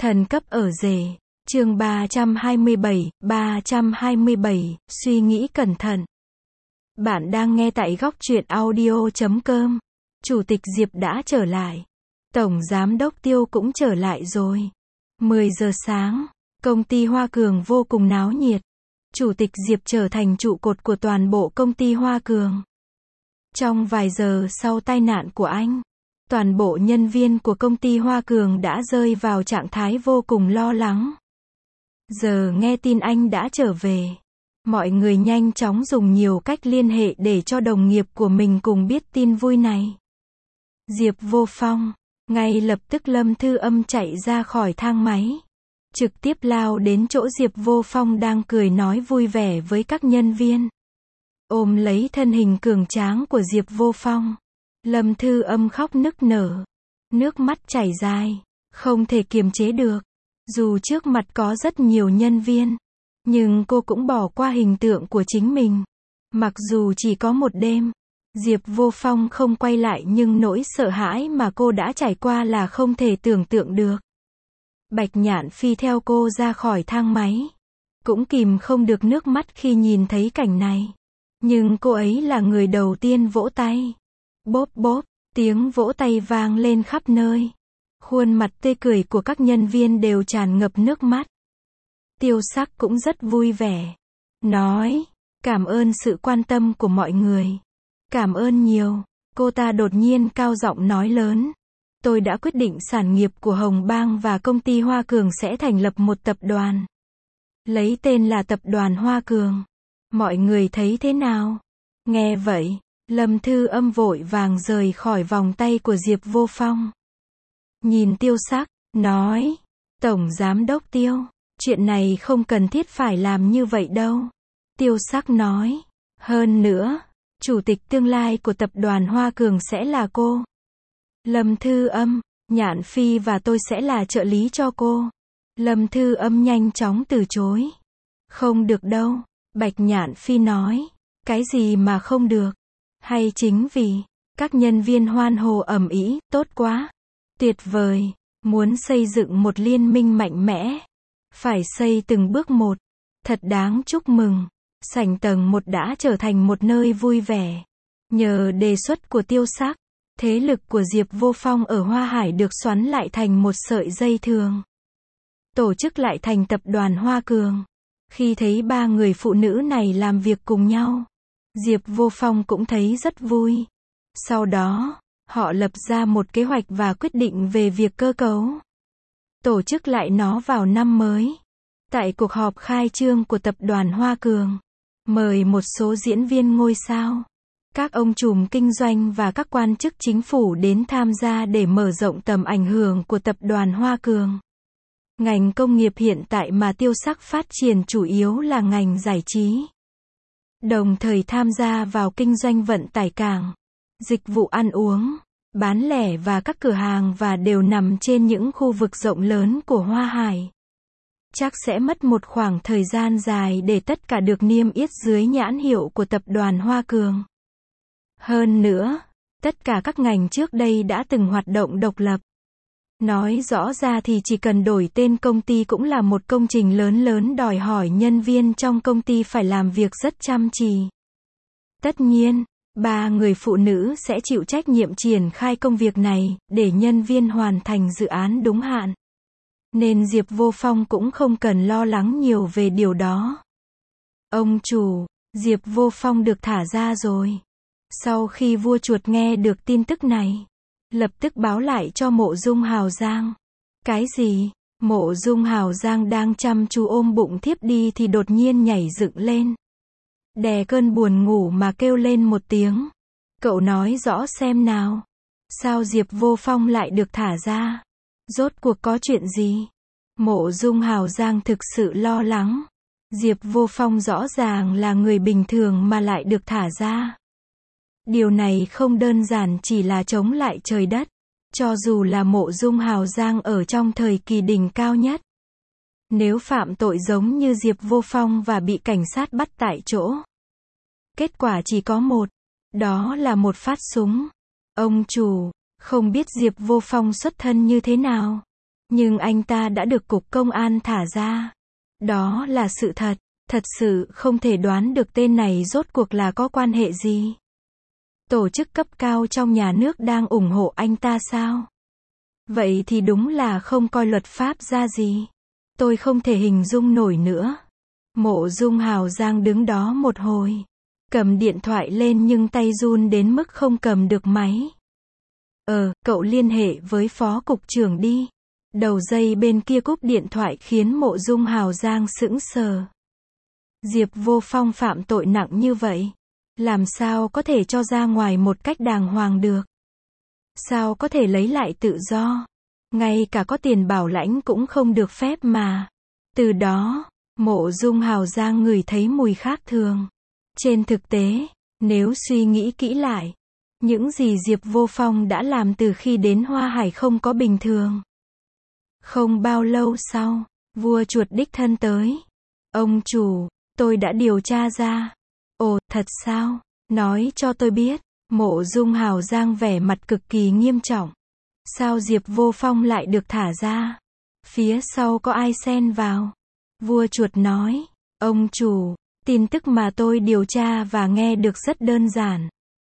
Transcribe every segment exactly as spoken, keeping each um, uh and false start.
Thần cấp ở rể. Chương ba trăm hai mươi bảy, ba trăm hai mươi bảy, suy nghĩ cẩn thận. Bạn đang nghe tại góc truyện audio chấm com. Chủ tịch Diệp đã trở lại. Tổng giám đốc Tiêu cũng trở lại rồi. mười giờ sáng, công ty Hoa Cường vô cùng náo nhiệt. Chủ tịch Diệp trở thành trụ cột của toàn bộ công ty Hoa Cường. Trong vài giờ sau tai nạn của anh, toàn bộ nhân viên của công ty Hoa Cường đã rơi vào trạng thái vô cùng lo lắng. Giờ nghe tin anh đã trở về, mọi người nhanh chóng dùng nhiều cách liên hệ để cho đồng nghiệp của mình cùng biết tin vui này. Diệp Vô Phong, ngay lập tức Lâm Thư Âm chạy ra khỏi thang máy, trực tiếp lao đến chỗ Diệp Vô Phong đang cười nói vui vẻ với các nhân viên. Ôm lấy thân hình cường tráng của Diệp Vô Phong, Lâm Thư Âm khóc nức nở, nước mắt chảy dài, không thể kiềm chế được. Dù trước mặt có rất nhiều nhân viên, nhưng cô cũng bỏ qua hình tượng của chính mình. Mặc dù chỉ có một đêm, Diệp Vô Phong không quay lại nhưng nỗi sợ hãi mà cô đã trải qua là không thể tưởng tượng được. Bạch Nhạn Phi theo cô ra khỏi thang máy, cũng kìm không được nước mắt khi nhìn thấy cảnh này. Nhưng cô ấy là người đầu tiên vỗ tay. Bốp bốp, tiếng vỗ tay vang lên khắp nơi. Khuôn mặt tươi cười của các nhân viên đều tràn ngập nước mắt. Tiêu Sắc cũng rất vui vẻ. Nói, cảm ơn sự quan tâm của mọi người. Cảm ơn nhiều. Cô ta đột nhiên cao giọng nói lớn. Tôi đã quyết định sản nghiệp của Hồng Bang và công ty Hoa Cường sẽ thành lập một tập đoàn. Lấy tên là Tập đoàn Hoa Cường. Mọi người thấy thế nào? Nghe vậy, Lâm Thư Âm vội vàng rời khỏi vòng tay của Diệp Vô Phong. Nhìn Tiêu Sắc, nói, Tổng Giám đốc Tiêu, chuyện này không cần thiết phải làm như vậy đâu. Tiêu Sắc nói, hơn nữa, chủ tịch tương lai của tập đoàn Hoa Cường sẽ là cô. Lâm Thư Âm, Nhạn Phi và tôi sẽ là trợ lý cho cô. Lâm Thư Âm nhanh chóng từ chối. Không được đâu, Bạch Nhạn Phi nói, cái gì mà không được? Hay chính vì các nhân viên hoan hô ầm ĩ, tốt quá. Tuyệt vời, muốn xây dựng một liên minh mạnh mẽ. Phải xây từng bước một. Thật đáng chúc mừng. Sảnh tầng một đã trở thành một nơi vui vẻ. Nhờ đề xuất của Tiêu Sắc, thế lực của Diệp Vô Phong ở Hoa Hải được xoắn lại thành một sợi dây thường. Tổ chức lại thành tập đoàn Hoa Cường. Khi thấy ba người phụ nữ này làm việc cùng nhau, Diệp Vô Phong cũng thấy rất vui. Sau đó, họ lập ra một kế hoạch và quyết định về việc cơ cấu. Tổ chức lại nó vào năm mới. Tại cuộc họp khai trương của tập đoàn Hoa Cường, mời một số diễn viên ngôi sao, các ông trùm kinh doanh và các quan chức chính phủ đến tham gia để mở rộng tầm ảnh hưởng của tập đoàn Hoa Cường. Ngành công nghiệp hiện tại mà Tiêu Sắc phát triển chủ yếu là ngành giải trí. Đồng thời tham gia vào kinh doanh vận tải cảng, dịch vụ ăn uống, bán lẻ và các cửa hàng và đều nằm trên những khu vực rộng lớn của Hoa Hải. Chắc sẽ mất một khoảng thời gian dài để tất cả được niêm yết dưới nhãn hiệu của tập đoàn Hoa Cường. Hơn nữa, tất cả các ngành trước đây đã từng hoạt động độc lập. Nói rõ ra thì chỉ cần đổi tên công ty cũng là một công trình lớn lớn đòi hỏi nhân viên trong công ty phải làm việc rất chăm chỉ. Tất nhiên, ba người phụ nữ sẽ chịu trách nhiệm triển khai công việc này, để nhân viên hoàn thành dự án đúng hạn. Nên Diệp Vô Phong cũng không cần lo lắng nhiều về điều đó. Ông chủ, Diệp Vô Phong được thả ra rồi. Sau khi vua chuột nghe được tin tức này, lập tức báo lại cho Mộ Dung Hào Giang. Cái gì? Mộ Dung Hào Giang đang chăm chú ôm bụng thiếp đi thì đột nhiên nhảy dựng lên. Đè cơn buồn ngủ mà kêu lên một tiếng. Cậu nói rõ xem nào. Sao Diệp Vô Phong lại được thả ra? Rốt cuộc có chuyện gì? Mộ Dung Hào Giang thực sự lo lắng. Diệp Vô Phong rõ ràng là người bình thường mà lại được thả ra. Điều này không đơn giản chỉ là chống lại trời đất. Cho dù là Mộ Dung Hào Giang ở trong thời kỳ đỉnh cao nhất, nếu phạm tội giống như Diệp Vô Phong và bị cảnh sát bắt tại chỗ, kết quả chỉ có một, đó là một phát súng. Ông chủ, không biết Diệp Vô Phong xuất thân như thế nào, Nhưng anh ta đã được cục công an thả ra. Đó là sự thật. Thật sự không thể đoán được tên này rốt cuộc là có quan hệ gì. Tổ chức cấp cao trong nhà nước đang ủng hộ anh ta sao? Vậy thì đúng là không coi luật pháp ra gì. Tôi không thể hình dung nổi nữa. Mộ Dung Hào Giang đứng đó một hồi. Cầm điện thoại lên nhưng tay run đến mức không cầm được máy. Ờ, cậu liên hệ với phó cục trưởng đi. Đầu dây bên kia cúp điện thoại khiến Mộ Dung Hào Giang sững sờ. Diệp Vô Phong phạm tội nặng như vậy. Làm sao có thể cho ra ngoài một cách đàng hoàng được? Sao có thể lấy lại tự do? Ngay cả có tiền bảo lãnh cũng không được phép mà. Từ đó, Mộ Dung Hào Giang ngửi thấy mùi khác thường. Trên thực tế, nếu suy nghĩ kỹ lại, những gì Diệp Vô Phong đã làm từ khi đến Hoa Hải không có bình thường. Không bao lâu sau, vua chuột đích thân tới. Ông chủ, tôi đã điều tra ra. Ồ, thật sao? Nói cho tôi biết. Mộ Dung Hào Giang vẻ mặt cực kỳ nghiêm trọng. Sao Diệp Vô Phong lại được thả ra? Phía sau có ai xen vào? Vua chuột nói, ông chủ, tin tức mà tôi điều tra và nghe được rất đơn giản.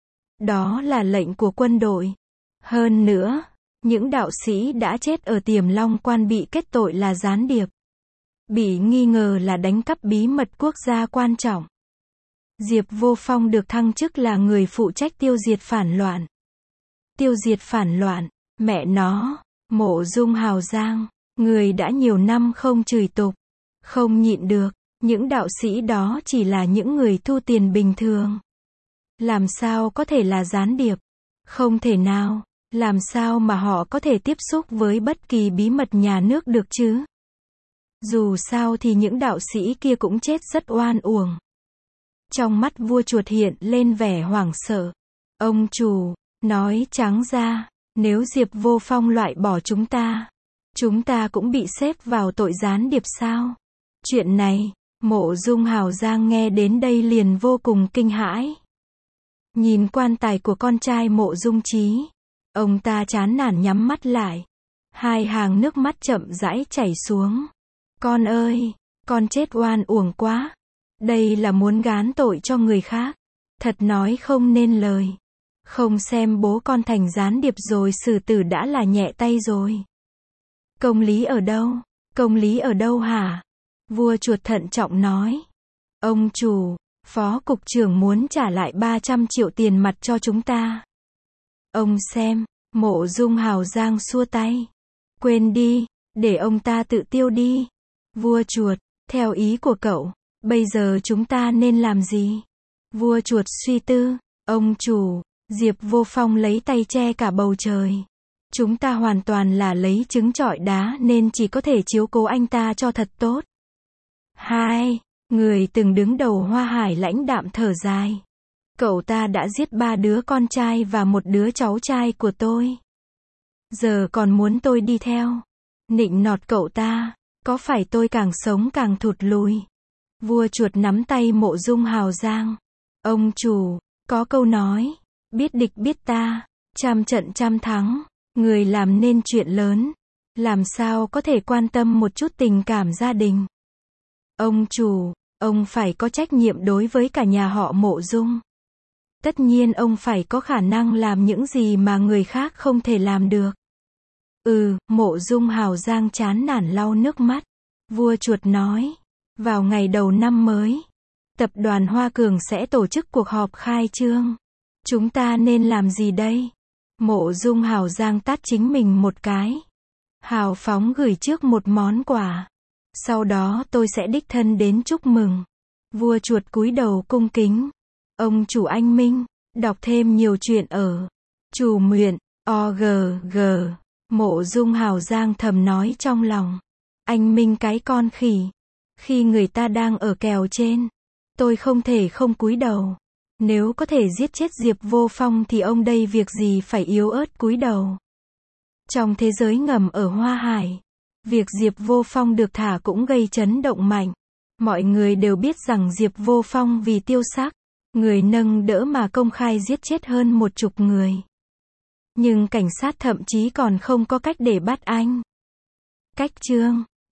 Đó là lệnh của quân đội. Hơn nữa, những đạo sĩ đã chết ở Tiềm Long Quan bị kết tội là gián điệp. Bị nghi ngờ là đánh cắp bí mật quốc gia quan trọng. Diệp Vô Phong được thăng chức là người phụ trách tiêu diệt phản loạn. Tiêu diệt phản loạn, mẹ nó, Mộ Dung Hào Giang, người đã nhiều năm không chửi tục, không nhịn được, những đạo sĩ đó chỉ là những người thu tiền bình thường. Làm sao có thể là gián điệp? Không thể nào, làm sao mà họ có thể tiếp xúc với bất kỳ bí mật nhà nước được chứ? Dù sao thì những đạo sĩ kia cũng chết rất oan uổng. Trong mắt vua chuột hiện lên vẻ hoảng sợ. Ông chủ, nói trắng ra, nếu Diệp Vô Phong loại bỏ chúng ta, chúng ta cũng bị xếp vào tội gián điệp sao? Chuyện này, Mộ Dung Hào Giang nghe đến đây liền vô cùng kinh hãi. Nhìn quan tài của con trai Mộ Dung Chí, ông ta chán nản nhắm mắt lại. Hai hàng nước mắt chậm rãi chảy xuống. Con ơi, con chết oan uổng quá. Đây là muốn gán tội cho người khác. Thật nói không nên lời. Không xem bố con thành gián điệp rồi xử tử đã là nhẹ tay rồi. Công lý ở đâu? Công lý ở đâu hả? Vua chuột thận trọng nói. Ông chủ, phó cục trưởng muốn trả lại ba trăm triệu tiền mặt cho chúng ta. Ông xem, Mộ Dung Hào Giang xua tay. Quên đi, để ông ta tự tiêu đi. Vua chuột, theo ý của cậu, bây giờ chúng ta nên làm gì? Vua chuột suy tư. Ông chủ, Diệp Vô Phong lấy tay che cả bầu trời. Chúng ta hoàn toàn là lấy trứng trọi đá nên chỉ có thể chiếu cố anh ta cho thật tốt. Hai, người từng đứng đầu Hoa Hải lãnh đạm thở dài. Cậu ta đã giết ba đứa con trai và một đứa cháu trai của tôi. Giờ còn muốn tôi đi theo. Nịnh nọt cậu ta, có phải tôi càng sống càng thụt lùi? Vua chuột nắm tay Mộ Dung Hào Giang. Ông chủ, có câu nói, biết địch biết ta, trăm trận trăm thắng, người làm nên chuyện lớn, làm sao có thể quan tâm một chút tình cảm gia đình? Ông chủ, ông phải có trách nhiệm đối với cả nhà họ Mộ Dung. Tất nhiên ông phải có khả năng làm những gì mà người khác không thể làm được. Ừ, Mộ Dung Hào Giang chán nản lau nước mắt. Vua chuột nói, vào ngày đầu năm mới, tập đoàn Hoa Cường sẽ tổ chức cuộc họp khai trương. Chúng ta nên làm gì đây? Mộ Dung Hào Giang tát chính mình một cái. Hào phóng gửi trước một món quà. Sau đó tôi sẽ đích thân đến chúc mừng. Vua chuột cúi đầu cung kính. Ông chủ anh Minh, đọc thêm nhiều chuyện ở Chủ Muyện, o giê giê. Mộ Dung Hào Giang thầm nói trong lòng. Anh Minh cái con khỉ. Khi người ta đang ở kèo trên, tôi không thể không cúi đầu. Nếu có thể giết chết Diệp Vô Phong thì ông đây việc gì phải yếu ớt cúi đầu. Trong thế giới ngầm ở Hoa Hải, việc Diệp Vô Phong được thả cũng gây chấn động mạnh. Mọi người đều biết rằng Diệp Vô Phong vì tiêu sắc, người nâng đỡ mà công khai giết chết hơn một chục người. Nhưng cảnh sát thậm chí còn không có cách để bắt anh. Cách chương